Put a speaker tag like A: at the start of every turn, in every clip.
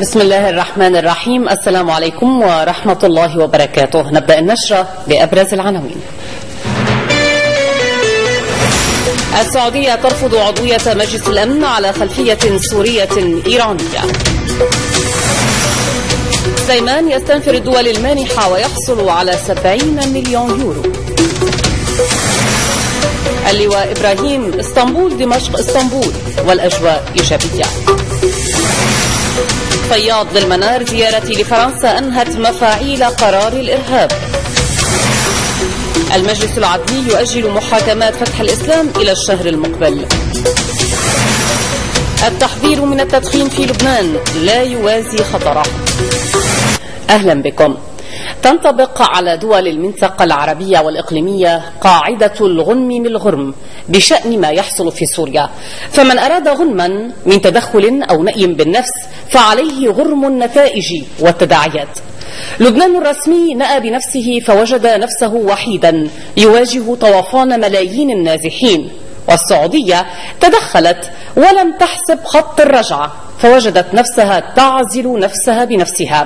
A: بسم الله الرحمن الرحيم. السلام عليكم ورحمة الله وبركاته. نبدأ النشرة بأبرز العناوين. السعودية ترفض عضوية مجلس الأمن على خلفية سورية إيرانية. سليمان يستنفر الدول المانحة ويحصل على 70 مليون يورو. اللواء إبراهيم اسطنبول دمشق اسطنبول والأجواء إيجابية. فياض للمنار زيارتي لفرنسا أنهت مفاعيل قرار الإرهاب. المجلس العدلي يؤجل محاكمات فتح الإسلام إلى الشهر المقبل. التحذير من التدخين في لبنان لا يوازي خطره. أهلا بكم. تنطبق على دول المنطقة العربية والإقليمية قاعدة الغنم بالغرم بشأن ما يحصل في سوريا، فمن أراد غنما من تدخل أو نأي بالنفس فعليه غرم النتائج والتداعيات. لبنان الرسمي نأى بنفسه فوجد نفسه وحيدا يواجه طوفان ملايين النازحين، والسعودية تدخلت ولم تحسب خط الرجعة فوجدت نفسها تعزل نفسها بنفسها.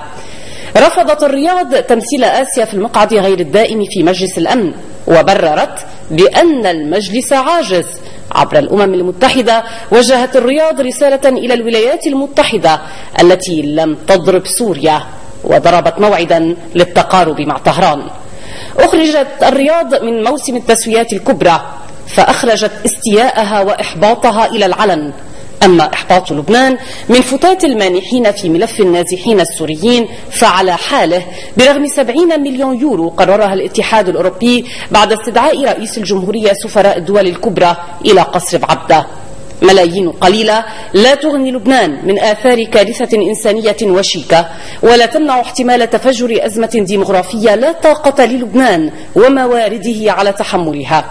A: رفضت الرياض تمثيل آسيا في المقعد غير الدائم في مجلس الأمن، وبررت بأن المجلس عاجز. عبر الأمم المتحدة وجهت الرياض رسالة إلى الولايات المتحدة التي لم تضرب سوريا، وضربت موعدا للتقارب مع طهران. أخرجت الرياض من موسم التسويات الكبرى فأخرجت استياءها وإحباطها إلى العلن. أما إحباط لبنان من فتات المانحين في ملف النازحين السوريين فعلى حاله برغم 70 مليون يورو قررها الاتحاد الأوروبي بعد استدعاء رئيس الجمهورية سفراء الدول الكبرى إلى قصر بعبدة. ملايين قليلة لا تغني لبنان من آثار كارثة إنسانية وشيكة، ولا تمنع احتمال تفجر أزمة ديمغرافية لا طاقة للبنان وموارده على تحملها.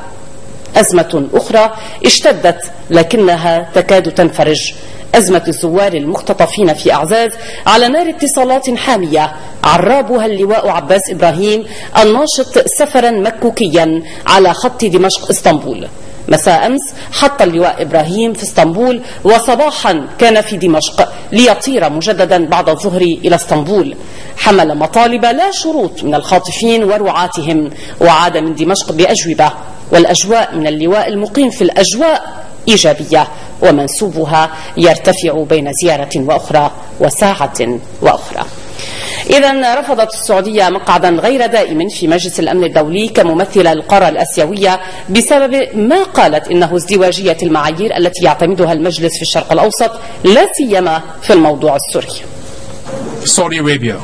A: أزمة أخرى اشتدت لكنها تكاد تنفرج، أزمة الزوار المختطفين في أعزاز على نار اتصالات حامية عرابها اللواء عباس إبراهيم الناشط سفرا مكوكيا على خط دمشق اسطنبول. مساء أمس حط اللواء إبراهيم في اسطنبول، وصباحا كان في دمشق ليطير مجددا بعد الظهر إلى اسطنبول. حمل مطالب لا شروط من الخاطفين ورعاتهم، وعاد من دمشق بأجوبة. والأجواء من اللواء المقيم في الأجواء إيجابية، ومنسوبها يرتفع بين زيارة وأخرى وساعة وأخرى. إذا رفضت السعودية مقعدا غير دائم في مجلس الأمن الدولي كممثلة للقارة الآسيوية بسبب ما قالت إنه ازدواجية المعايير التي يعتمدها المجلس في الشرق الأوسط، لا سيما في الموضوع السوري.
B: Saudi Arabia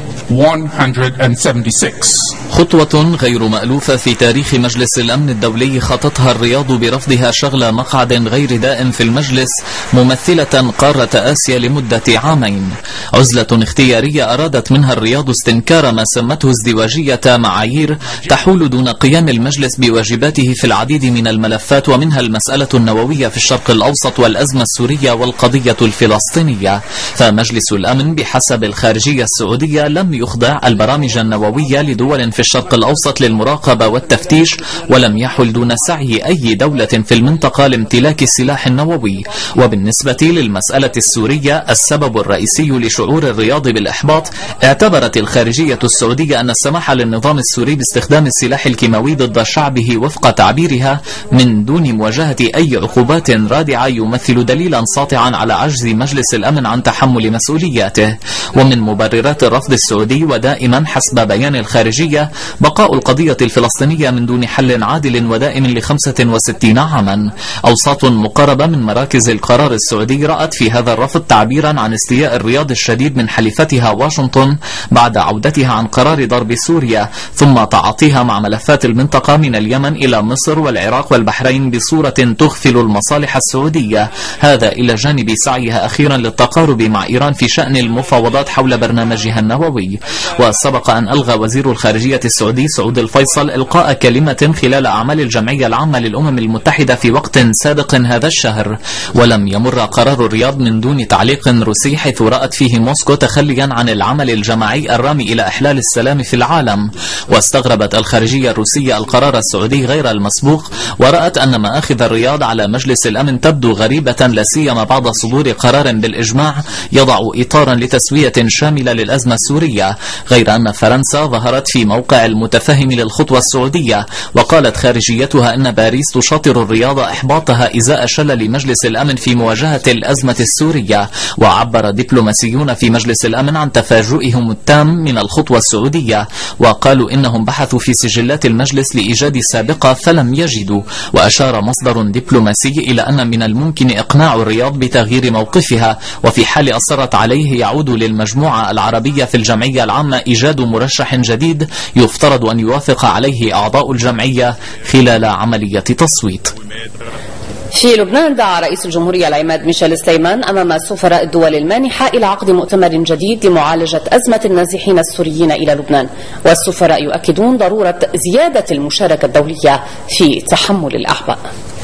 B: 176.
C: خطوة غير مألوفة في تاريخ مجلس الأمن الدولي خطتها الرياض برفضها شغل مقعد غير دائم في المجلس ممثلة قارة آسيا لمدة عامين. عزلة اختيارية أرادت منها الرياض استنكار ما سمته ازدواجية معايير تحول دون قيام المجلس بواجباته في العديد من الملفات، ومنها المسألة النووية في الشرق الأوسط والأزمة السورية والقضية الفلسطينية. فمجلس الأمن بحسب الخارجية السعودية لم يخضع البرامج النووية لدول في الشرق الأوسط للمراقبة والتفتيش، ولم يحل دون سعي أي دولة في المنطقة لامتلاك السلاح النووي. وبالنسبة للمسألة السورية السبب الرئيسي لشعور الرياض بالإحباط، اعتبرت الخارجية السعودية أن السماح للنظام السوري باستخدام السلاح الكيماوي ضد شعبه وفق تعبيرها من دون مواجهة أي عقوبات رادعة يمثل دليلا ساطعا على عجز مجلس الأمن عن تحمل مسؤولياته. ومن مبررات الرفض السعودي ودائما حسب بيان الخارجية بقاء القضية الفلسطينية من دون حل عادل ودائم ل65 عاما. أوساط مقربة من مراكز القرار السعودي رأت في هذا الرفض تعبيرا عن استياء الرياض الشديد من حليفتها واشنطن بعد عودتها عن قرار ضرب سوريا، ثم تعاطيها مع ملفات المنطقة من اليمن إلى مصر والعراق والبحرين بصورة تغفل المصالح السعودية. هذا إلى جانب سعيها أخيرا للتقارب مع إيران في شأن المفاوضات حول برنامجها النووي. وسبق أن ألغى وزير الخارجية السعودي سعود الفيصل إلقاء كلمة خلال أعمال الجمعية العامة للأمم المتحدة في وقت سابق هذا الشهر، ولم يمر قرار الرياض من دون تعليق روسي، حيث رأت فيه موسكو تخليا عن العمل الجماعي الرامي إلى إحلال السلام في العالم. واستغربت الخارجية الروسية القرار السعودي غير المسبوق، ورأت أن مآخذ الرياض على مجلس الأمن تبدو غريبة، لا سيما بعد صدور قرار بالإجماع يضع إطارا لتسوية شاملة للأزمة السورية. غير أن فرنسا ظهرت في موقع المتفهم للخطوة السعودية، وقالت خارجيتها أن باريس تشاطر الرياض إحباطها إزاء شلل مجلس الأمن في مواجهة الأزمة السورية. وعبر دبلوماسيون في مجلس الأمن عن تفاجؤهم التام من الخطوة السعودية، وقالوا إنهم بحثوا في سجلات المجلس لإيجاد سابقة فلم يجدوا. وأشار مصدر دبلوماسي إلى أن من الممكن إقناع الرياض بتغيير موقفها، وفي حال أصرت عليه يعود للمجموعة العربية في الجمعية العامة إيجاد مرشح جديد يفترض أن يوافق عليه أعضاء الجمعية خلال عملية تصويت.
A: في لبنان دعا رئيس الجمهورية العماد ميشيل سليمان أمام سفراء الدول المانحة إلى عقد مؤتمر جديد لمعالجة أزمة النازحين السوريين إلى لبنان، والسفراء يؤكدون ضرورة زيادة المشاركة الدولية في تحمل الأعباء.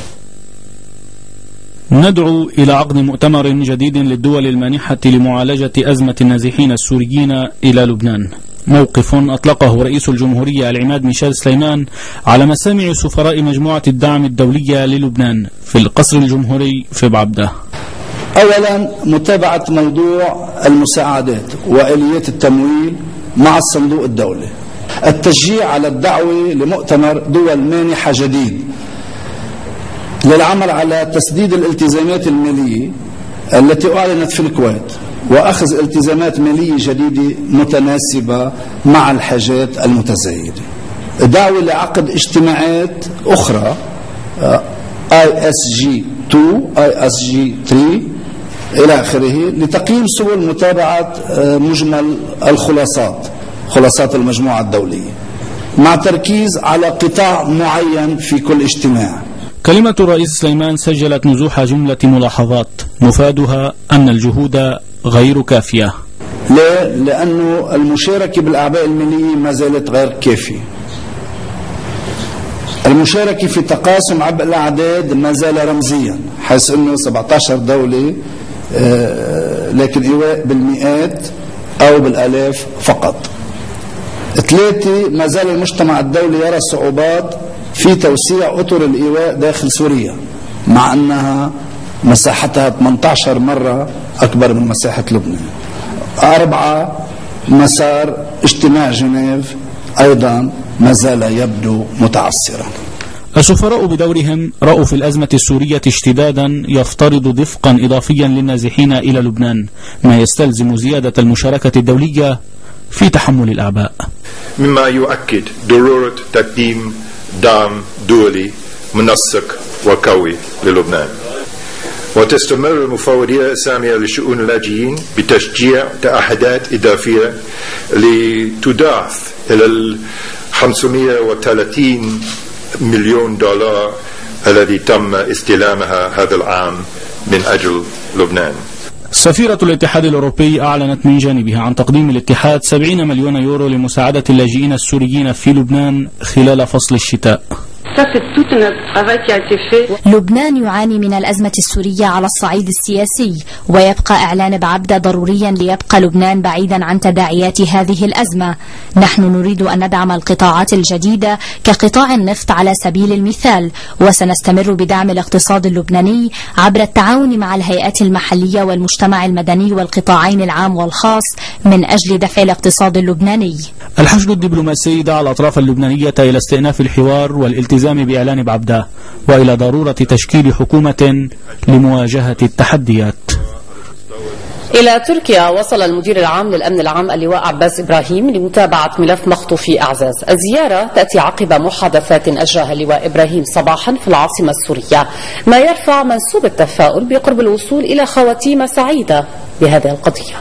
D: ندعو إلى عقد مؤتمر جديد للدول المانحة لمعالجة أزمة النازحين السوريين إلى لبنان، موقف أطلقه رئيس الجمهورية العماد ميشيل سليمان على مسامع سفراء مجموعة الدعم الدولية للبنان في القصر الجمهوري في بعبدة.
E: أولا، متابعة موضوع المساعدات وآليات التمويل مع الصندوق الدولي، التشجيع على الدعوة لمؤتمر دول مانحة جديد للعمل على تسديد الالتزامات المالية التي أعلنت في الكويت، وأخذ التزامات مالية جديدة متناسبة مع الحاجات المتزايدة. دعوة لعقد اجتماعات أخرى ISG2 ISG3 إلى آخره لتقييم سبل متابعة مجمل خلاصات المجموعة الدولية، مع تركيز على قطاع معين في كل اجتماع.
D: كلمة الرئيس سليمان سجلت نزوح جملة ملاحظات مفادها أن الجهود غير كافية.
E: ليه؟ لأنه المشاركة بالأعباء المالية ما زالت غير كافية. المشاركة في تقاسم عبء الأعداد ما زال رمزيا، حيث أنه 17 دولة لكن إيواء بالمئات أو بالآلاف فقط. 3، ما زال المجتمع الدولي يرى صعوبات في توسيع أطر الإيواء داخل سوريا، مع أنها مساحتها 18 مرة أكبر من مساحة لبنان. 4، مسار اجتماع جنيف أيضا ما زال يبدو متعثرا.
D: السفراء بدورهم رأوا في الأزمة السورية اشتدادا يفترض دفقا إضافيا للنازحين إلى لبنان، ما يستلزم زيادة المشاركة الدولية في تحمل الأعباء،
F: مما يؤكد ضرورة تقديم دعم دولي منسق وقوي للبنان. وتستمر المفوضية السامية لشؤون اللاجئين بتشجيع تعهدات إضافية لتضاعف إلى 530 مليون دولار الذي تم استلامها هذا العام من أجل لبنان.
D: سفيرة الاتحاد الأوروبي أعلنت من جانبها عن تقديم الاتحاد 70 مليون يورو لمساعدة اللاجئين السوريين في لبنان خلال فصل الشتاء.
G: لبنان يعاني من الأزمة السورية على الصعيد السياسي، ويبقى إعلان بعبدة ضروريا ليبقى لبنان بعيدا عن تداعيات هذه الأزمة. نحن نريد أن ندعم القطاعات الجديدة كقطاع النفط على سبيل المثال، وسنستمر بدعم الاقتصاد اللبناني عبر التعاون مع الهيئات المحلية والمجتمع المدني والقطاعين العام والخاص من أجل دفع الاقتصاد اللبناني.
D: الحشد الدبلوماسي دعا الأطراف اللبنانية إلى استئناف الحوار والالتزام بإعلان بعبدة، وإلى ضرورة تشكيل حكومة لمواجهة التحديات.
A: إلى تركيا وصل المدير العام للأمن العام اللواء عباس إبراهيم لمتابعة ملف مخطوفي أعزاز. الزيارة تأتي عقب محادثات أجراها اللواء إبراهيم صباحا في العاصمة السورية، ما يرفع منسوب التفاؤل بقرب الوصول إلى خواتيم سعيدة بهذه القضية.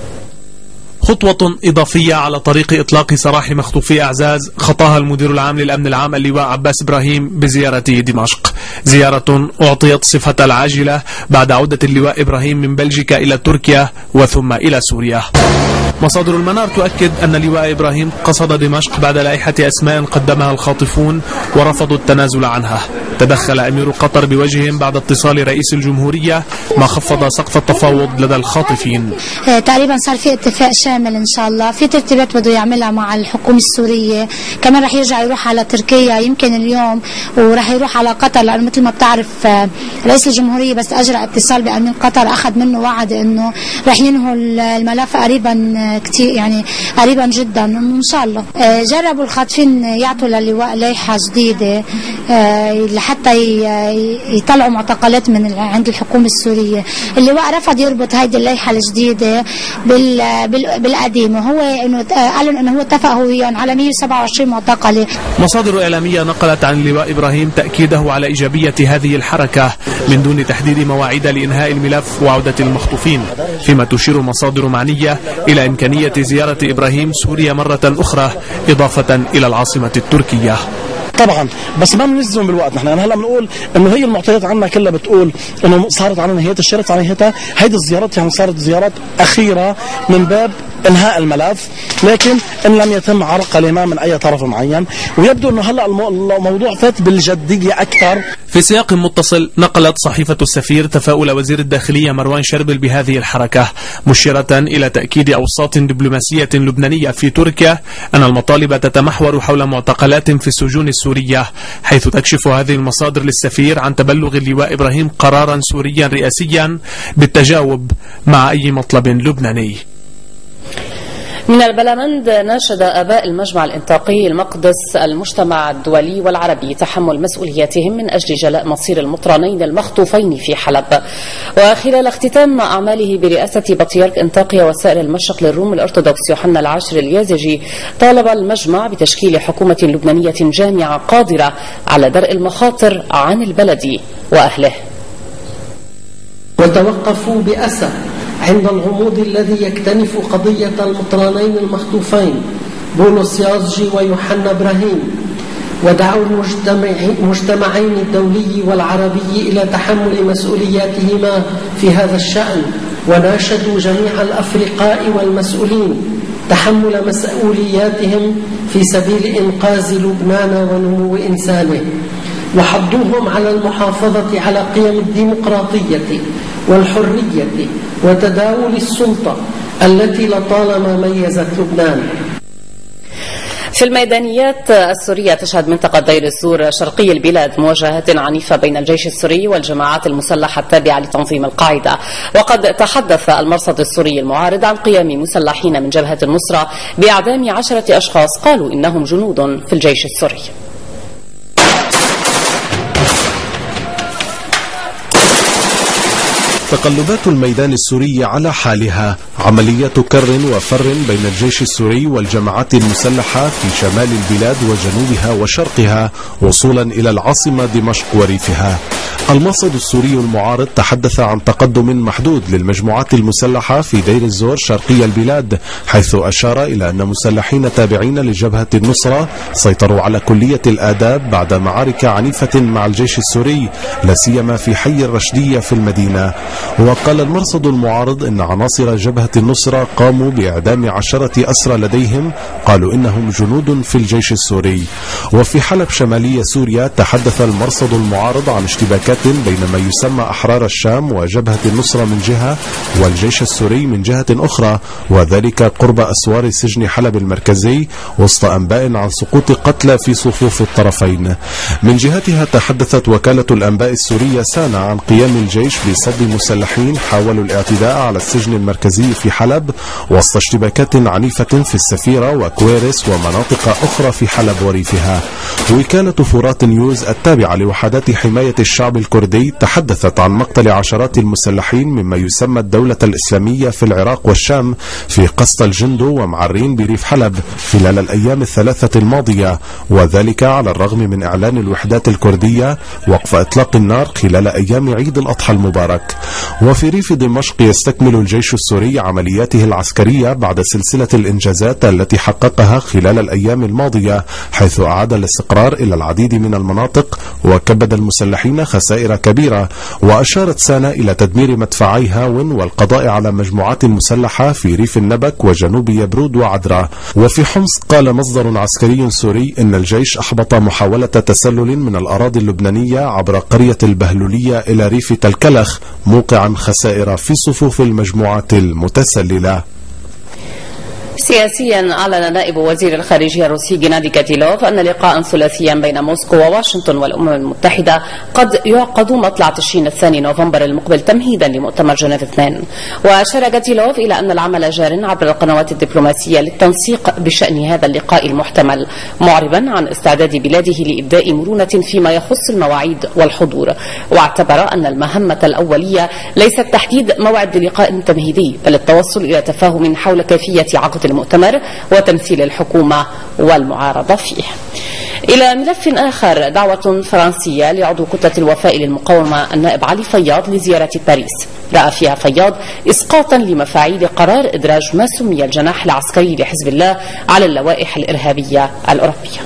H: خطوة إضافية على طريق إطلاق سراح مخطوفي أعزاز خطاها المدير العام للأمن العام اللواء عباس إبراهيم بزيارته دمشق، زيارة أعطيت صفة العاجلة بعد عودة اللواء إبراهيم من بلجيكا إلى تركيا وثم إلى سوريا. مصادر المنار تؤكد أن لواء إبراهيم قصد دمشق بعد لائحة أسماء قدمها الخاطفون ورفضوا التنازل عنها. تدخل أمير قطر بوجههم بعد اتصال رئيس الجمهورية ما خفض سقف التفاوض لدى الخاطفين.
I: تقريبا صار في اتفاق شامل إن شاء الله، في ترتيبات بده يعملها مع الحكومة السورية، كمان رح يرجع يروح على تركيا يمكن اليوم، ورح يروح على قطر، لأنه مثل ما بتعرف رئيس الجمهورية بس أجرى اتصال بأمين قطر أخذ منه وعد إنه رح ينهوا الملف قريبا كتير، يعني قريبا جدا إن شاء الله. جربوا الخاطفين يعطوا للواء لائحة جديدة لحتى يطلعوا معتقلات من عند الحكومة السورية. اللواء رفض يربط هيدي اللائحة الجديدة بالقديمة، هو إنه قالوا إنه هو اتفق هو وياهم على 127 معتقلة.
H: مصادر إعلامية نقلت عن اللواء إبراهيم تأكيده على إيجابية هذه الحركة من دون تحديد مواعيد لإنهاء الملف وعودة المخطوفين، فيما تشير مصادر معنية إلى إمكانية زيارة إبراهيم سوريا مرة أخرى إضافة إلى العاصمة التركية.
J: طبعا بس ما بنلزم بالوقت. نحن هلا بنقول انه هي المعطيات عنا كلها بتقول انه صارت على نهايتها، الشرط على نهايتها. هيدي الزيارات يعني صارت زيارات اخيره من باب انهاء الملف، لكن ان لم يتم عرقله ما من اي طرف معين، ويبدو انه هلا الموضوع فات بالجديه اكثر.
H: في سياق متصل نقلت صحيفة السفير تفاؤل وزير الداخلية مروان شربل بهذه الحركة، مشيرة إلى تأكيد أوساط دبلوماسية لبنانية في تركيا أن المطالب تتمحور حول معتقلات في السجون السورية، حيث تكشف هذه المصادر للسفير عن تبلغ اللواء إبراهيم قرارا سوريا رئاسيا بالتجاوب مع أي مطلب لبناني.
A: من البلمند ناشد آباء المجمع الإنطاقي المقدس المجتمع الدولي والعربي تحمل مسؤولياتهم من أجل جلاء مصير المطرانين المخطوفين في حلب. وخلال اختتام أعماله برئاسة بطريرك إنطاقية وسائر المشرق للروم الأرثوذكس يوحنا العاشر اليازجي، طالب المجمع بتشكيل حكومة لبنانية جامعة قادرة على درء المخاطر عن البلد وأهله.
K: وتوقفوا بأسى عند الغموض الذي يكتنف قضية المطرانين المخطوفين بولس يازجي ويوحنا إبراهيم، ودعوا المجتمعين الدولي والعربي إلى تحمل مسؤولياتهما في هذا الشأن، وناشدوا جميع الأفرقاء والمسؤولين تحمل مسؤولياتهم في سبيل إنقاذ لبنان ونمو إنسانه، وحضوهم على المحافظة على قيم الديمقراطية والحرية وتداول السلطة التي لطالما ميزت لبنان.
A: في الميدانيات السورية تشهد منطقة دير الزور شرقي البلاد مواجهات عنيفة بين الجيش السوري والجماعات المسلحة التابعة لتنظيم القاعدة. وقد تحدث المرصد السوري المعارض عن قيام مسلحين من جبهة النصرة بإعدام 10 أشخاص قالوا إنهم جنود في الجيش السوري.
L: تقلبات الميدان السوري على حالها، عملية كر وفر بين الجيش السوري والجماعات المسلحة في شمال البلاد وجنوبها وشرقها وصولا إلى العاصمة دمشق وريفها. المرصد السوري المعارض تحدث عن تقدم محدود للمجموعات المسلحة في دير الزور شرقي البلاد، حيث أشار إلى أن مسلحين تابعين لجبهة النصرة سيطروا على كلية الآداب بعد معارك عنيفة مع الجيش السوري، لا سيما في حي الرشدية في المدينة. وقال المرصد المعارض أن عناصر جبهة النصرة قاموا بإعدام 10 أسرى لديهم، قالوا إنهم جنود في الجيش السوري. وفي حلب شمالية سوريا تحدث المرصد المعارض عن اشتباكات بين ما يسمى أحرار الشام وجبهة النصرة من جهة والجيش السوري من جهة أخرى، وذلك قرب أسوار سجن حلب المركزي، وسط أنباء عن سقوط قتلى في صفوف الطرفين. من جهتها تحدثت وكالة الأنباء السورية سانا عن قيام الجيش بصد مسلحين حاولوا الاعتداء على السجن المركزي في حلب، وسط اشتباكات عنيفة في السفيرة وكويرس ومناطق أخرى في حلب وريفها. وكالة فرات نيوز التابعة لوحدات حماية الشعب الكردي تحدثت عن مقتل عشرات المسلحين مما يسمى الدولة الإسلامية في العراق والشام في قسط الجندو ومعرين بريف حلب خلال الأيام الثلاثة الماضية، وذلك على الرغم من إعلان الوحدات الكردية وقف إطلاق النار خلال أيام عيد الأضحى المبارك. وفي ريف دمشق يستكمل الجيش السوري عملياته العسكرية بعد سلسلة الإنجازات التي حققها خلال الأيام الماضية، حيث أعاد الاستقرار إلى العديد من المناطق وكبد المسلحين خسائر خسائر كبيرة. وأشارت سانا إلى تدمير مدفعي هاون والقضاء على مجموعات مسلحة في ريف النبك وجنوب يبرود وعدرا. وفي حمص قال مصدر عسكري سوري إن الجيش أحبط محاولة تسلل من الأراضي اللبنانية عبر قرية البهلولية إلى ريف تلكلخ، موقعا خسائر في صفوف المجموعات المتسللة.
A: سياسيا أعلن نائب وزير الخارجية الروسي جنادي كاتيلوف أن لقاء ثلاثيا بين موسكو وواشنطن والأمم المتحدة قد يعقد مطلع تشرين الثاني نوفمبر المقبل تمهيدا لمؤتمر جنيف 2. وأشار كاتيلوف إلى أن العمل جار عبر القنوات الدبلوماسية للتنسيق بشأن هذا اللقاء المحتمل، معربا عن استعداد بلاده لإبداء مرونة فيما يخص المواعيد والحضور. واعتبر أن المهمة الأولية ليست تحديد موعد للقاء تمهيدي، بل التوصل إلى تفاهم حول كيفية عقد المؤتمر وتمثيل الحكومة والمعارضة فيه. إلى ملف آخر، دعوة فرنسية لعضو كتلة الوفاء للمقاومة النائب علي فياض لزيارة باريس، رأى فيها فياض إسقاطا لمفاعيل قرار إدراج ما سمي الجناح العسكري لحزب الله على اللوائح الإرهابية الأوروبية.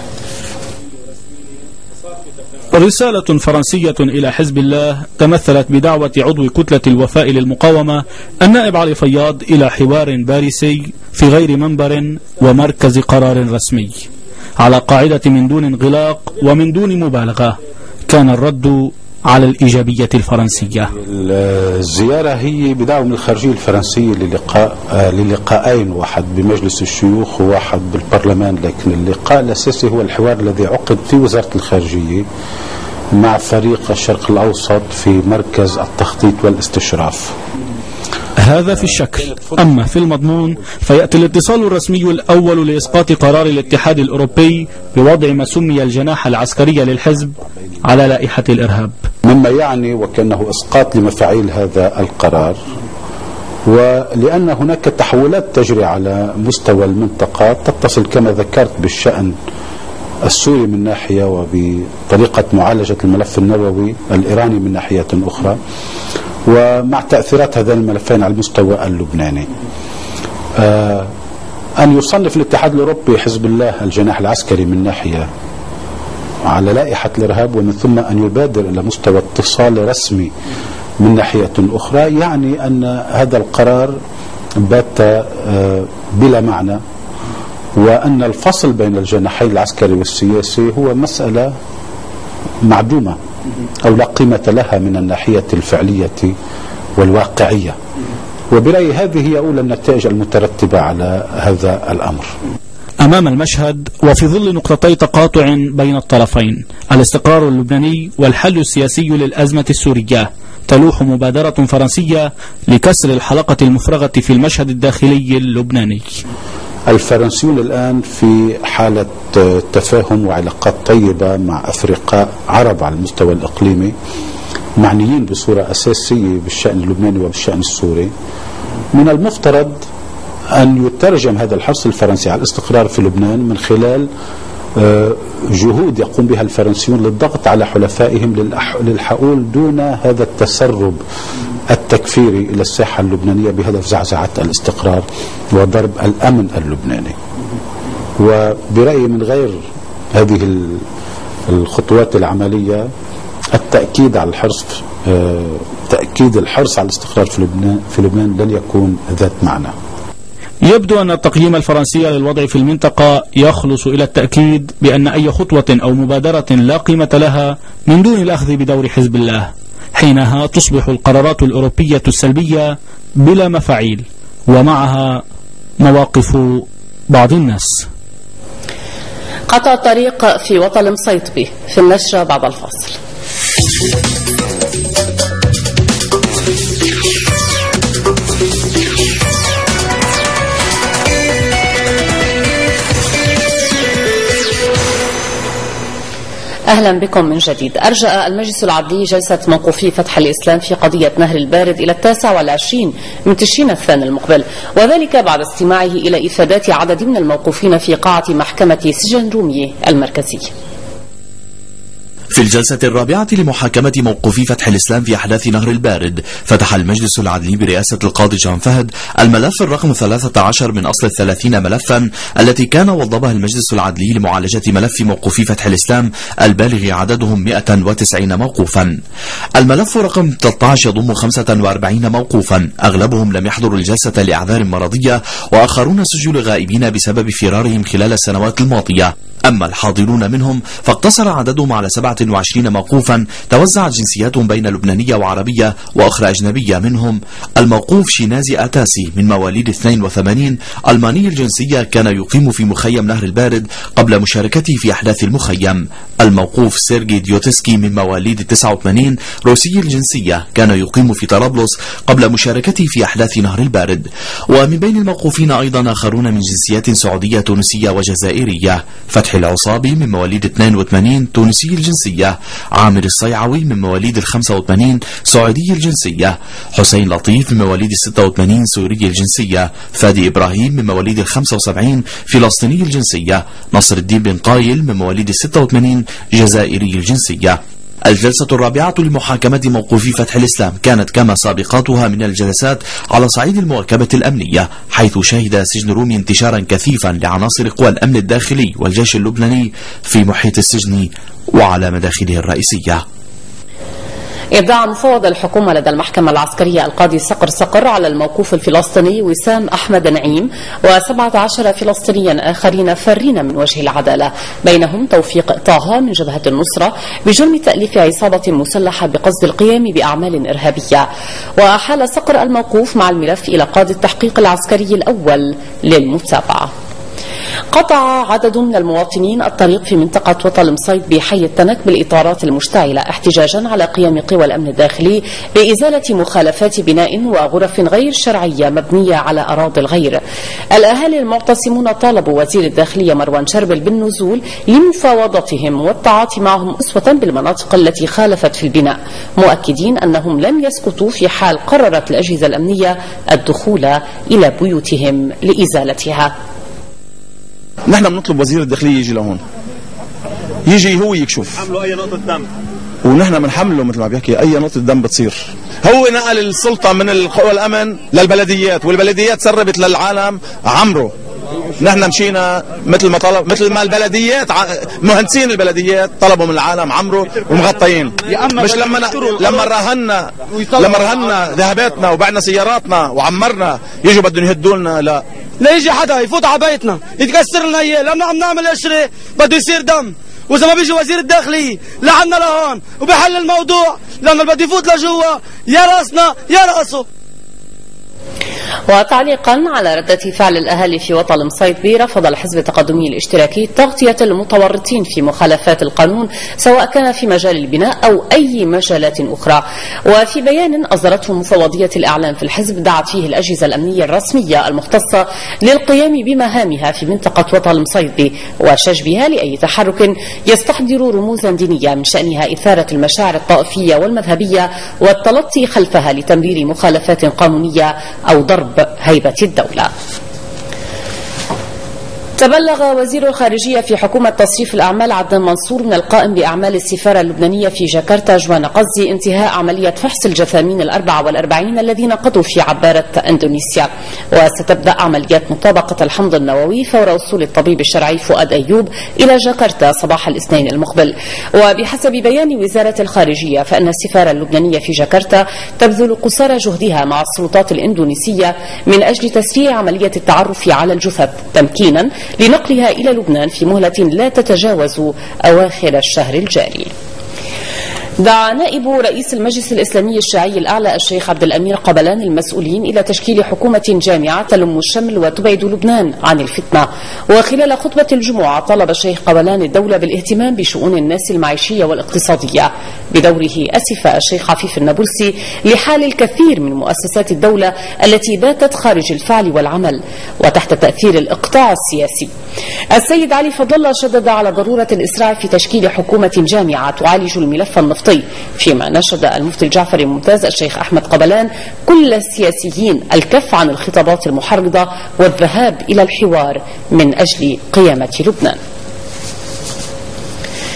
D: رسالة فرنسية إلى حزب الله تمثلت بدعوة عضو كتلة الوفاء للمقاومة النائب علي فياض إلى حوار باريسي في غير منبر ومركز قرار رسمي، على قاعدة من دون انغلاق ومن دون مبالغة. كان الرد على الإيجابية الفرنسية.
M: الزيارة هي بدعوة من الخارجية الفرنسية للقاءين، واحد بمجلس الشيوخ وواحد بالبرلمان، لكن اللقاء الأساسي هو الحوار الذي عقد في وزارة الخارجية مع فريق الشرق الأوسط في مركز التخطيط والاستشراف.
D: هذا في الشكل. أما في المضمون فيأتي الاتصال الرسمي الأول لإسقاط قرار الاتحاد الأوروبي بوضع ما سمي الجناح العسكري للحزب على لائحة الإرهاب،
M: مما يعني وكأنه إسقاط لمفاعيل هذا القرار. ولأن هناك تحولات تجري على مستوى المنطقة تتصل كما ذكرت بالشأن السوري من ناحية وبطريقة معالجة الملف النووي الإيراني من ناحية أخرى، ومع تأثيرات هذين الملفين على المستوى اللبناني. أن يصنف الاتحاد الأوروبي حزب الله الجناح العسكري من ناحية على لائحة الإرهاب، ومن ثم أن يبادر إلى مستوى اتصال رسمي من ناحية أخرى، يعني أن هذا القرار بات بلا معنى، وأن الفصل بين الجناحين العسكري والسياسي هو مسألة معدومة أو لا قيمة لها من الناحية الفعلية والواقعية. وبرأيي هذه هي أولى النتائج المترتبة على هذا الأمر.
D: أمام المشهد وفي ظل نقطتي تقاطع بين الطرفين، الاستقرار اللبناني والحل السياسي للأزمة السورية، تلوح مبادرة فرنسية لكسر الحلقة المفرغة في المشهد الداخلي اللبناني.
M: الفرنسيون الآن في حالة تفاهم وعلاقات طيبة مع أفرقاء عرب على المستوى الإقليمي، معنيين بصورة أساسية بالشأن اللبناني وبالشأن السوري. من المفترض أن يترجم هذا الحرص الفرنسي على الاستقرار في لبنان من خلال جهود يقوم بها الفرنسيون للضغط على حلفائهم للحقول دون هذا التسرب التكفيري إلى الساحة اللبنانية بهدف زعزعة الاستقرار وضرب الأمن اللبناني. وبرأيي من غير هذه الخطوات العملية التأكيد على الحرص تأكيد الحرص على الاستقرار في لبنان لن يكون ذات معنى.
D: يبدو أن التقييم الفرنسي للوضع في المنطقة يخلص إلى التأكيد بأن أي خطوة أو مبادرة لا قيمة لها من دون الأخذ بدور حزب الله، حينها تصبح القرارات الأوروبية السلبية بلا مفاعيل، ومعها مواقف بعض الناس.
A: قطع الطريق في وطن مصيطبي في النشرة بعد الفاصل. أهلا بكم من جديد. أرجأ المجلس العدلي جلسة موقوفي فتح الإسلام في قضية نهر البارد إلى 29 من تشرين الثاني المقبل، وذلك بعد استماعه إلى إفادات عدد من الموقوفين في قاعة محكمة سجن رومية المركزي.
N: في الجلسة الرابعة لمحاكمة موقوفي فتح الإسلام في أحداث نهر البارد، فتح المجلس العدلي برئاسة القاضي جان فهد الملف الرقم 13 من أصل 30 ملفا التي كان وضبها المجلس العدلي لمعالجة ملف موقوفي فتح الإسلام البالغ عددهم 190 موقوفا. الملف رقم 13 يضم 45 موقوفا، أغلبهم لم يحضروا الجلسة لأعذار مرضية، وآخرون سجلوا غائبين بسبب فرارهم خلال السنوات الماضية. أما الحاضرون منهم فاقتصر عددهم على 27 موقوفا توزعت جنسياتهم بين لبنانية وعربية وأخرى أجنبية. منهم الموقوف شينازي آتاسي من مواليد 82 ألماني الجنسية، كان يقيم في مخيم نهر البارد قبل مشاركته في أحداث المخيم. الموقوف سيرجي ديوتسكي من مواليد 89 روسي الجنسية، كان يقيم في طرابلس قبل مشاركته في أحداث نهر البارد. ومن بين الموقوفين أيضا آخرون من جنسيات سعودية تونسية وجزائرية: فتحي العصابي من مواليد 82 تونسي الجنسية، عامر الصيعوي من مواليد 85 سعودي الجنسية، حسين لطيف من مواليد 86 سوري الجنسية، فادي إبراهيم من مواليد 75 فلسطيني الجنسية، نصر الدين بن قايل من مواليد 86 جزائري الجنسية. الجلسة الرابعة لمحاكمة موقوفي فتح الإسلام كانت كما سابقاتها من الجلسات على صعيد المواكبة الأمنية، حيث شهد سجن رومي انتشارا كثيفا لعناصر قوى الأمن الداخلي والجيش اللبناني في محيط السجن وعلى مداخله الرئيسية.
A: ادعى مفوض الحكومة لدى المحكمة العسكرية القاضي صقر على الموقوف الفلسطيني وسام أحمد نعيم و17 فلسطينيا آخرين فارين من وجه العدالة، بينهم توفيق طه من جبهة النصرة بجرم تأليف عصابة مسلحة بقصد القيام بأعمال إرهابية. وأحال صقر الموقوف مع الملف إلى قاضي التحقيق العسكري الأول للمتابعة. قطع عدد من المواطنين الطريق في منطقة وطل مصيد بحي التنك بالإطارات المشتعلة احتجاجا على قيام قوى الأمن الداخلي بإزالة مخالفات بناء وغرف غير شرعية مبنية على أراضي الغير. الأهالي المعتصمون طالبوا وزير الداخلية مروان شربل بالنزول لمفاوضتهم والتعاطي معهم أسوة بالمناطق التي خالفت في البناء، مؤكدين أنهم لن يسكتوا في حال قررت الأجهزة الأمنية الدخول إلى بيوتهم لإزالتها.
O: نحن بنطلب وزير الداخلية يجي لهون، يجي هو يكشف، حملوا أي نقطة دم، ونحن بنحمله مثل ما بيحكي أي نقطة دم بتصير. هو نقل السلطة من القوى الأمن للبلديات، والبلديات سربت للعالم عمره. نحن مشينا مثل ما طلب، مثل ما البلديات مهندسين البلديات طلبوا من العالم عمره ومغطيين. مش لما رهنا ذهباتنا وبعنا سياراتنا وعمرنا يجوا بدهم يهدوا لنا. لا
P: يجي حدا يفوت على بيتنا يتكسر لنا اياه لما عم نعمل قشره بده يصير دم، واذا ما بيجي وزير الداخليه لعنا لهون وبحل الموضوع لانه بده يفوت لجوا يا راسنا يا راسه.
A: وتعليقا على ردة فعل الأهالي في وطل مصيد رفض الحزب التقدمي الاشتراكي تغطية المتورطين في مخالفات القانون سواء كان في مجال البناء أو أي مجالات أخرى. وفي بيان أصدرته مفوضية الإعلام في الحزب دعت فيه الأجهزة الأمنية الرسمية المختصة للقيام بمهامها في منطقة وطل مصيد وشجبها لأي تحرك يستحضر رموزا دينية من شأنها إثارة المشاعر الطائفية والمذهبية والتلطي خلفها لتمرير مخالفات قانونية أو ضرب هيبة الدولة. تبلغ وزير الخارجية في حكومة تصريف الأعمال عدنان منصور من القائم بأعمال السفارة اللبنانية في جاكرتا جوانا قزي انتهاء عملية فحص الجثامين 44 الذين قضوا في عبارة إندونيسيا، وستبدأ عمليات مطابقة الحمض النووي فور وصول الطبيب الشرعي فؤاد أيوب إلى جاكرتا صباح الاثنين المقبل. وبحسب بيان وزارة الخارجية فإن السفارة اللبنانية في جاكرتا تبذل قصارى جهدها مع السلطات الإندونيسية من أجل تسريع عملية التعرف على الجثث تمكينا لنقلها إلى لبنان في مهلة لا تتجاوز أواخر الشهر الجاري. دعا نائب رئيس المجلس الإسلامي الشيعي الأعلى الشيخ عبد الأمير قبلان المسؤولين إلى تشكيل حكومة جامعة تلم الشمل وتبعد لبنان عن الفتنة. وخلال خطبة الجمعة طلب الشيخ قبلان الدولة بالاهتمام بشؤون الناس المعيشية والاقتصادية. بدوره أسف الشيخ عفيف النابلسي لحال الكثير من مؤسسات الدولة التي باتت خارج الفعل والعمل وتحت تأثير الإقطاع السياسي. السيد علي فضل الله شدد على ضرورة الإسراع في تشكيل حكومة جامعة تعالج الملف النفطي، فيما نشد المفتي الجعفري الممتاز الشيخ أحمد قبلان كل السياسيين الكف عن الخطابات المحرضة والذهاب إلى الحوار من أجل قيامة لبنان.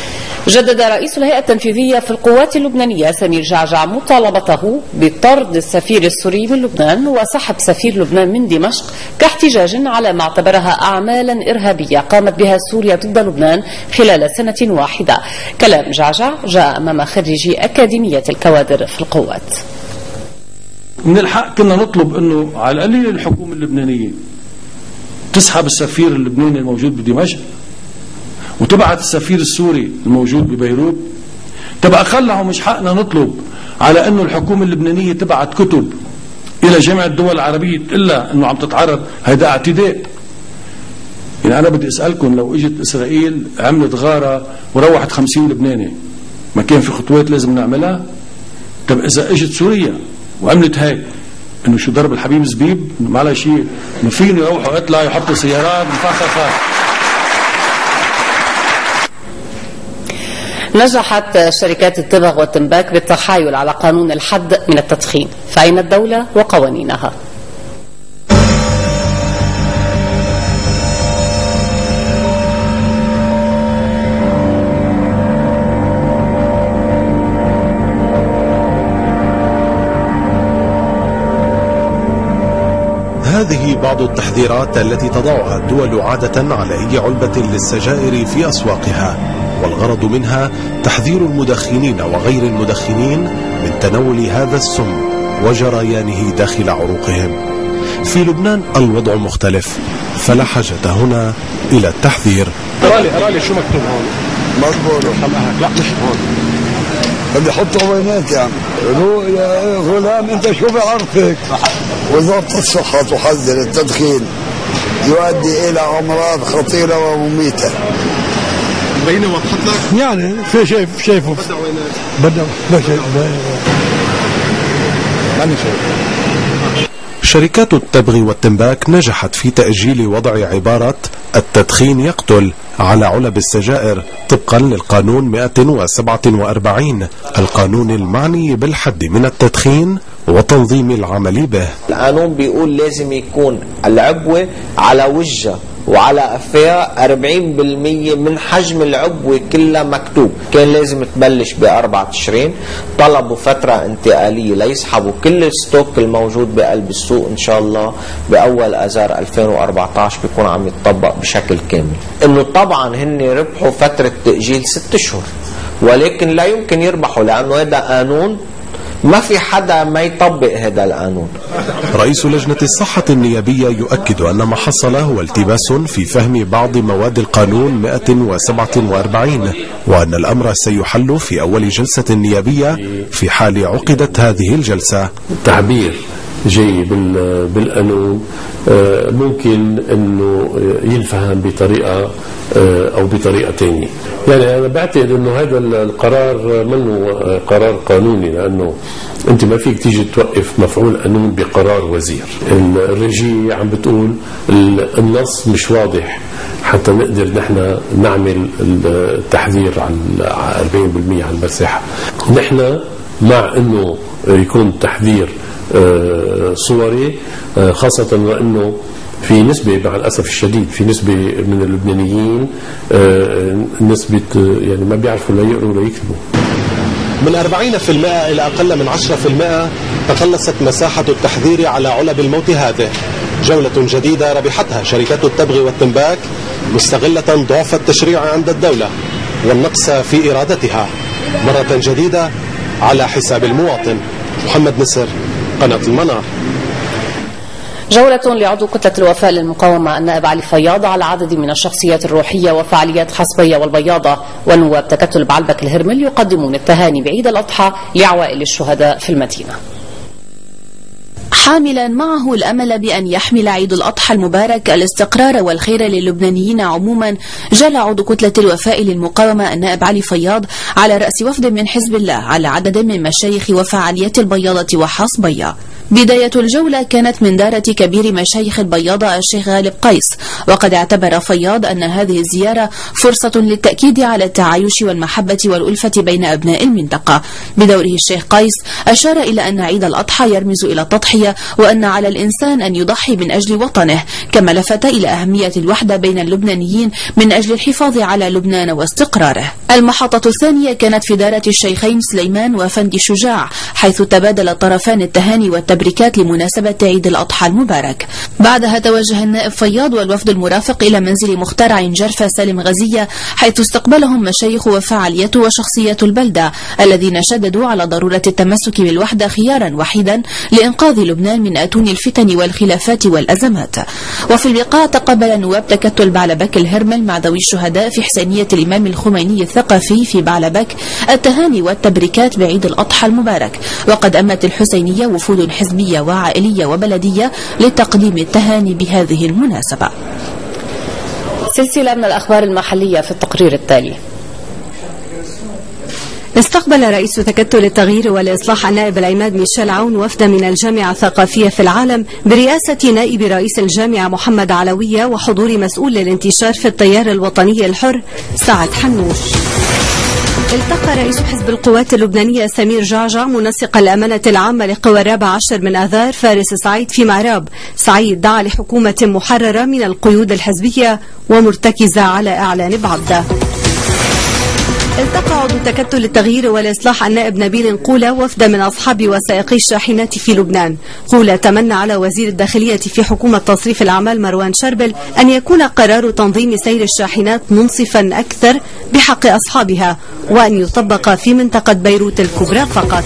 A: جدد رئيس الهيئة التنفيذية في القوات اللبنانية سمير جعجع مطالبته بطرد السفير السوري من لبنان وسحب سفير لبنان من دمشق كاحتجاج على ما اعتبرها أعمالا إرهابية قامت بها سوريا ضد لبنان خلال سنة واحدة. كلام جعجع جاء أمام خريجي أكاديمية الكوادر في القوات.
Q: من الحق كنا نطلب أنه على القليل الحكومة اللبنانية تسحب السفير اللبناني الموجود بدمشق وتبعت السفير السوري الموجود ببيروت. تبقى خلعوا مش حقنا نطلب على انه الحكومة اللبنانية تبعت كتب الى جامعة الدول العربية الا انه عم تتعرض هيدا اعتداء. يعني انا بدي اسألكم لو اجت اسرائيل عملت غارة وروحت 50 لبناني ما كان في خطوات لازم نعملها؟ طب اذا اجت سوريا وعملت هيك انه شو ضرب الحبيب زبيب ما على شيء ما فيني يروحوا اطلع يحطوا سيارات مفخخة.
A: نجحت شركات التبغ والتنباك بالتحايل على قانون الحد من التدخين، فأين الدولة وقوانينها؟
L: هذه بعض التحذيرات التي تضعها الدول عادة على أي علبة للسجائر في أسواقها، والغرض منها تحذير المدخنين وغير المدخنين من تناول هذا السم وجريانه داخل عروقهم. في لبنان الوضع مختلف، فلا حاجة هنا إلى التحذير.
R: أرالي شو مكتوب هون؟ مضبوط. لا مش هون. بدي احطه وينات يعني. يا غلام انت شو بعرفك؟ وزارة الصحة تحذر التدخين يؤدي الى امراض خطيرة ومميتة.
S: بينه وضحت لك؟
R: يعني في شايفه بدأ وينات؟ بدأ ماني شايف.
L: شركات التبغ والتنباك نجحت في تأجيل وضع عبارة التدخين يقتل على علب السجائر طبقا للقانون 147 القانون المعني بالحد من التدخين وتنظيم العمل به.
T: القانون بيقول لازم يكون العبوة على وجهها وعلى قفاها 40% من حجم العبوة كلها مكتوب. كان لازم تبلش ب4 تشرين. طلبوا فترة انتقالية ليسحبوا كل الستوك الموجود بقلب السوق. ان شاء الله باول اذار 2014 بيكون عم يتطبق بشكل كامل. انه طبعا هن ربحوا فترة تأجيل 6 اشهر، ولكن لا يمكن يربحوا لانه هذا قانون ما في حدا ما يطبق هذا القانون.
L: رئيس لجنة الصحة النيابية يؤكد أن ما حصل هو التباس في فهم بعض مواد القانون 147 وأن الأمر سيحل في أول جلسة نيابية في حال عقدت هذه الجلسة.
U: التعبير جاي بالقانون ممكن أنه ينفهم بطريقة أو بطريقة تانية. يعني أنا بعتقد أنه هذا القرار منه قرار قانوني، لأنه أنت ما فيك تيجي توقف مفعول قانون بقرار وزير. الرجية عم بتقول النص مش واضح حتى نقدر نحن نعمل التحذير على 40% على المساحة. نحن مع أنه يكون تحذير صوري، خاصة وأنه في نسبة مع الأسف الشديد في نسبة من اللبنانيين نسبة يعني ما بيعرفوا لا يقروا ولا يكتبوا.
L: من 40% إلى أقل من 10% تقلصت مساحة التحذير على علب الموت هذه. جولة جديدة ربحتها شركات التبغ والتنباك مستغلة ضعف التشريع عند الدولة والنقص في إرادتها مرة جديدة على حساب المواطن. محمد نصر، قناة المنار.
A: جولة لعضو كتلة الوفاء للمقاومة النائب علي فياض على عدد من الشخصيات الروحية وفعاليات حصبية والبياضة، ونواب تكتل بعلبك الهرمل يقدمون التهاني بعيد الأضحى لعوائل الشهداء في المدينة.
V: حاملا معه الأمل بأن يحمل عيد الأضحى المبارك الاستقرار والخير للبنانيين عموما، جل عضو كتلة الوفاء للمقاومة النائب علي فياض على رأس وفد من حزب الله على عدد من مشايخ وفعاليات البياضة وحصبية. بداية الجولة كانت من دارة كبير مشايخ البياضة الشيخ غالب قيس، وقد اعتبر فياض أن هذه الزيارة فرصة للتأكيد على التعايش والمحبة والألفة بين أبناء المنطقة. بدوره الشيخ قيس أشار إلى أن عيد الأضحى يرمز إلى التضحية، وأن على الإنسان أن يضحي من أجل وطنه، كما لفت إلى أهمية الوحدة بين اللبنانيين من أجل الحفاظ على لبنان واستقراره. المحطة الثانية كانت في دارة الشيخين سليمان وفندي شجاع، حيث تبادل الطرفان التهاني والتبريكات لمناسبة عيد الأضحى المبارك. بعدها توجه النائب فياض والوفد المرافق إلى منزل مختار عين جرفة سالم غزية، حيث استقبلهم مشايخ وفعالية وشخصية البلدة الذين شددوا على ضرورة التمسك بالوحدة خيارا وحيدا لإنقاذ لبنان من أتون الفتن والخلافات والأزمات. وفي اللقاء تقبل نواب تكتل بعلبك الهرمل مع ذوي الشهداء في حسينية الإمام الخميني الثقافي في بعلبك التهاني والتبريكات بعيد الأضحى المبارك، وقد أمت الحسينية وفود حزبية وعائلية وبلدية لتقديم التهاني بهذه المناسبة.
A: سلسلة من الأخبار المحلية في التقرير التالي.
B: استقبل رئيس تكتل التغيير والإصلاح النائب العماد ميشيل عون وفدا من الجامعة الثقافية في العالم برئاسة نائب رئيس الجامعة محمد علوية وحضور مسؤول للانتشار في التيار الوطني الحر سعد حنوش. التقى رئيس حزب القوات اللبنانية سمير جعجع منسق الأمانة العامة لقوى 14 من آذار فارس سعيد في معراب. سعيد دعا لحكومة محررة من القيود الحزبية ومرتكزة على إعلان بعبدة. التقى عضو تكتل التغيير والإصلاح النائب نبيل قولة وفد من أصحاب وسائقي الشاحنات في لبنان. قولة تمنى على وزير الداخلية في حكومة تصريف الأعمال مروان شربل أن يكون قرار تنظيم سير الشاحنات منصفا أكثر بحق أصحابها، وأن يطبق في منطقة بيروت الكبرى فقط.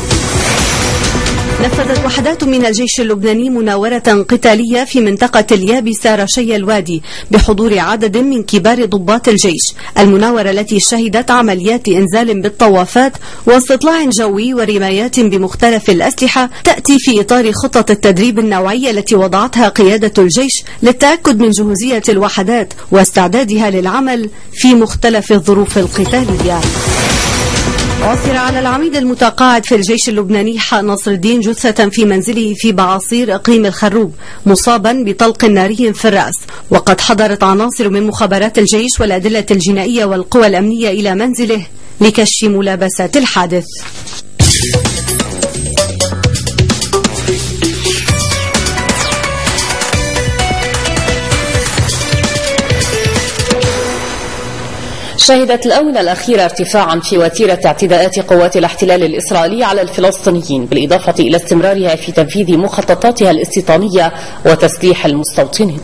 B: نفذت وحدات من الجيش اللبناني مناورة قتالية في منطقة اليابسة رشي الوادي بحضور عدد من كبار ضباط الجيش. المناورة التي شهدت عمليات إنزال بالطوافات واستطلاع جوي ورمايات بمختلف الأسلحة تأتي في إطار خطة التدريب النوعية التي وضعتها قيادة الجيش للتأكد من جهوزية الوحدات واستعدادها للعمل في مختلف الظروف القتالية. عثر على العميد المتقاعد في الجيش اللبناني حق نصر الدين جثة في منزله في بعاصير إقليم الخروب مصابا بطلق ناري في الرأس. وقد حضرت عناصر من مخابرات الجيش والأدلة الجنائية والقوى الأمنية إلى منزله لكشف ملابسات الحادث.
A: شهدت الآونة الأخيرة ارتفاعا في وتيرة اعتداءات قوات الاحتلال الإسرائيلي على الفلسطينيين، بالإضافة إلى استمرارها في تنفيذ مخططاتها الاستيطانية وتسليح المستوطنين.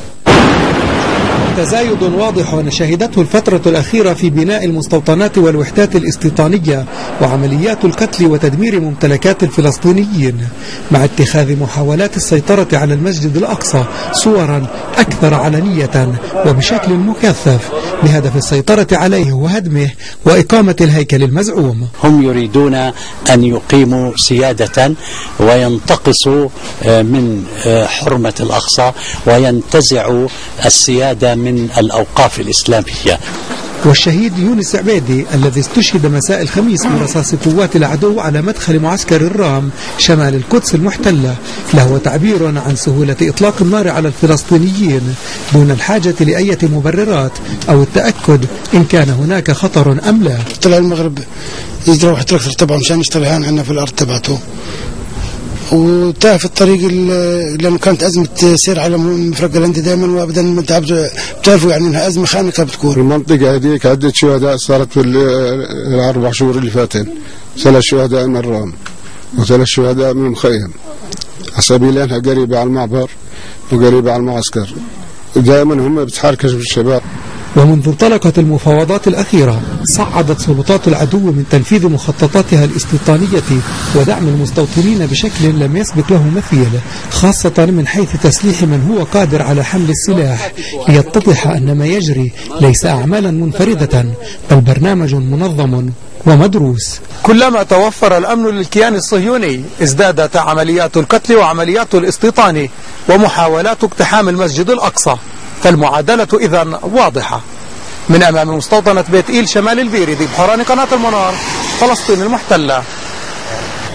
C: تزايد واضح شهدته الفترة الأخيرة في بناء المستوطنات والوحدات الاستيطانية وعمليات القتل وتدمير ممتلكات الفلسطينيين، مع اتخاذ محاولات السيطرة على المسجد الأقصى صورا أكثر علنية وبشكل مكثف بهدف السيطرة عليه وهدمه وإقامة الهيكل المزعوم.
W: هم يريدون أن يقيموا سيادة وينتقصوا من حرمة الأقصى وينتزعوا السيادة من الأوقاف الإسلامية.
C: والشهيد يونس عبيدي الذي استشهد مساء الخميس برصاص قوات العدو على مدخل معسكر الرام شمال القدس المحتلة له تعبير عن سهولة إطلاق النار على الفلسطينيين دون الحاجة لأي مبررات أو التأكد إن كان هناك خطر أم لا.
X: طلع المغرب يروح التراكتور تبعه مشان يشتغل عنا في الأرض تبعته، وتاه في الطريق لأنه كانت أزمة سير على مفرق الهندي دائما وأبدا بتعرفوا يعني أنها أزمة خانقة بتكون.
Y: المنطقة هذيك عدة شهداء صارت في الأربع شهور اللي فاتن، 3 شهداء من الرام و3 شهداء من المخيم، سبيلينها قريبة على المعبر وقريبة على المعسكر، دائما هم بتحركوا بالشباب.
C: ومنذ انطلقت المفاوضات الأخيرة صعدت سلطات العدو من تنفيذ مخططاتها الاستيطانية ودعم المستوطنين بشكل لم يسبق له مثيل، خاصة من حيث تسليح من هو قادر على حمل السلاح، ليتضح أن ما يجري ليس أعمالا منفردة بل برنامج منظم ومدروس. كلما توفر الأمن للكيان الصهيوني ازدادت عمليات القتل وعمليات الاستيطان ومحاولات اقتحام المسجد الأقصى، فالمعادلة إذن واضحة. من أمام مستوطنة بيت إيل شمال البيري ذي بحوران قناة المنار، فلسطين المحتلة.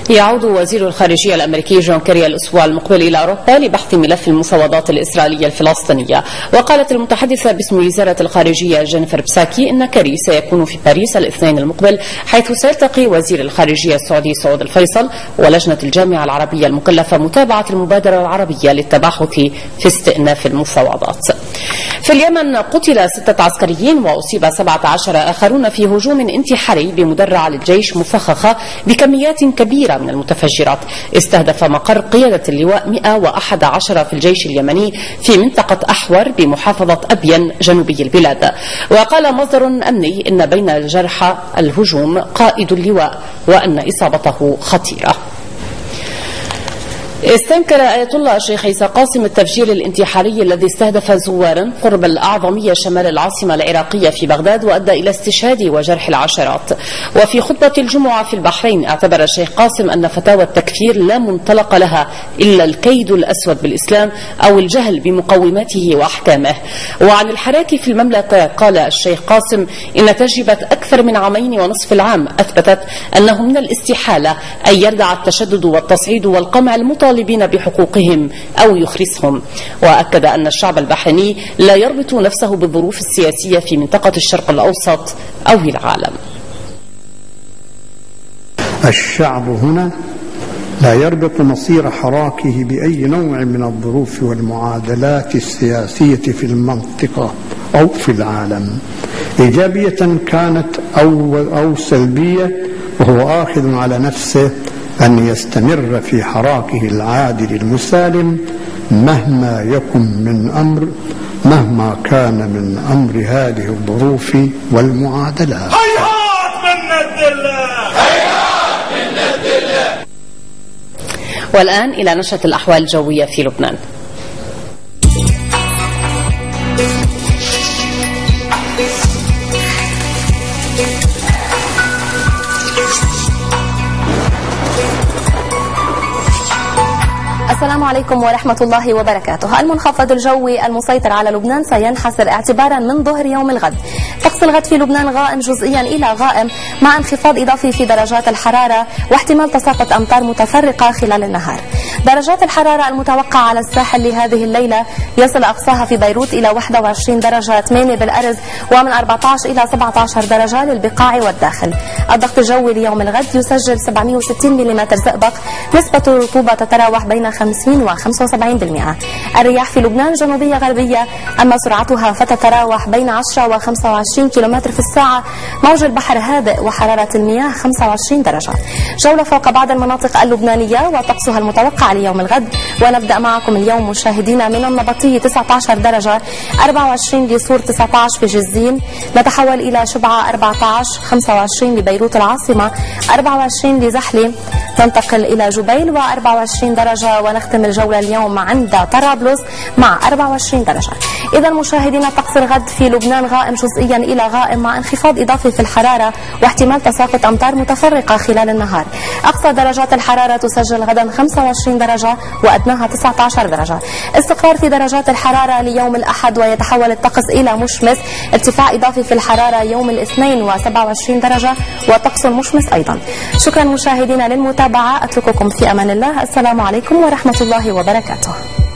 A: يعود وزير الخارجية الأمريكي جون كيري الأسبوع المقبل إلى أوروبا لبحث ملف المفاوضات الإسرائيلية الفلسطينية. وقالت المتحدثة باسم وزارة الخارجية جينيفر بساكي إن كيري سيكون في باريس الاثنين المقبل، حيث سيلتقي وزير الخارجية السعودي سعود الفيصل ولجنة الجامعة العربية المكلفة متابعة المبادرة العربية للتباحث في استئناف المفاوضات. في اليمن قتل 6 عسكريين وأصيب 17 آخرون في هجوم انتحاري بمدرعة للجيش مفخخة بكميات كبيرة من المتفجرات استهدف مقر قيادة اللواء 111 في الجيش اليمني في منطقة أحور بمحافظة أبين جنوبي البلاد. وقال مصدر أمني إن بين الجرحى الهجوم قائد اللواء وأن إصابته خطيرة. استنكر آية الله الشيخ عيسى قاسم التفجير الانتحاري الذي استهدف زوارا قرب الأعظمية شمال العاصمة العراقية في بغداد وأدى إلى استشهاد وجرح العشرات. وفي خطبة الجمعة في البحرين اعتبر الشيخ قاسم أن فتاوى التكفير لا منطلق لها إلا الكيد الأسود بالإسلام أو الجهل بمقوماته وأحكامه. وعن الحراك في المملكة قال الشيخ قاسم إن تجربة أكثر من 2.5 عام أثبتت أنه من الاستحالة أن يردع التشدد والتصعيد والقمع المطالبين بحقوقهم أو يخرسهم. وأكد أن الشعب البحريني لا يربط نفسه بالظروف السياسية في منطقة الشرق الأوسط أو العالم.
E: الشعب هنا لا يربط مصير حراكه بأي نوع من الظروف والمعادلات السياسية في المنطقة أو في العالم، إيجابية كانت أو سلبية، وهو آخذ على نفسه أن يستمر في حراكه العادل المسالم مهما يكن من أمر، مهما كان من أمر هذه الظروف والمعادلات.
F: هيهات من الدلة، هيهات من الدلة.
A: والآن إلى نشرة الأحوال الجوية في لبنان.
G: السلام عليكم ورحمة الله وبركاته. المنخفض الجوي المسيطر على لبنان سينحسر اعتبارا من ظهر يوم الغد. طقس الغد في لبنان غائم جزئيا إلى غائم مع انخفاض إضافي في درجات الحرارة واحتمال تساقط أمطار متفرقة خلال النهار. درجات الحرارة المتوقعة على الساحل لهذه الليلة يصل أقصاها في بيروت إلى 21 درجة، 8 بالأرز، ومن 14 إلى 17 درجة للبقاع والداخل. الضغط الجوي ليوم الغد يسجل 760 ملم زئبق، نسبة الرطوبة تتراوح بين 50 و 75%. الرياح في لبنان جنوبية غربية، أما سرعتها فتتراوح بين 10 و 25 كم في الساعة. موج البحر هادئ وحرارة المياه 25 درجة. جولة فوق بعض المناطق اللبنانية وطقسها المتوقع ليوم الغد. ونبدأ معكم اليوم مشاهدينا من النبطية 19 درجة، 24 لصور، 19 في جزين، نتحول إلى شبعة 14، 25 لبيروت العاصمة، 24 لزحلة، ننتقل إلى جبيل و24 درجة، ونختم الجولة اليوم عند طرابلس مع 24 درجة. إذا مشاهدينا طقس الغد في لبنان غائم جزئيا إلى غائم مع انخفاض إضافي في الحرارة واحتمال تساقط أمطار متفرقة خلال النهار. أقصى درجات الحرارة تسجل غدا 25 درجة وأدناها 19 درجة. استقرار في درجات الحرارة ليوم الأحد ويتحول الطقس إلى مشمس، ارتفاع إضافي في الحرارة يوم الاثنين و27 درجة وطقس مشمس أيضا. شكرا مشاهدينا للمتابعة، أترككم في أمان الله. السلام عليكم ورحمة الله وبركاته.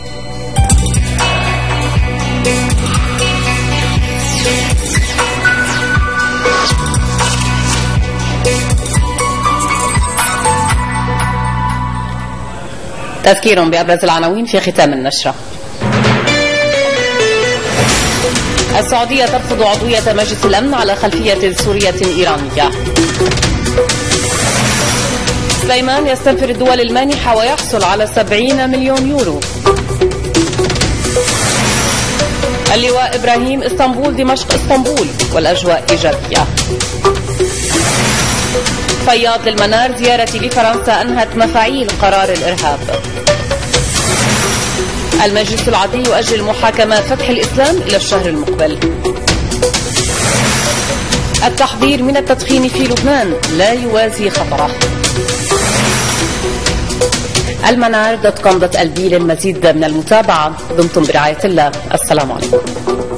A: تذكير بأبرز العناوين في ختام النشرة. السعودية ترفض عضوية مجلس الأمن على خلفية سورية إيرانية. سليمان يستنفر الدول المانحة ويحصل على 70 مليون يورو. اللواء إبراهيم اسطنبول دمشق اسطنبول والأجواء إيجابية. فياض للمنار زيارتي لفرنسا أنهت مفاعيل قرار الإرهاب. المجلس العادي يؤجل محاكمة فتح الإسلام إلى الشهر المقبل. التحذير من التدخين في لبنان لا يوازي خطره. المنار.com.lb للمزيد من المتابعة. دمتم برعاية الله. السلام عليكم.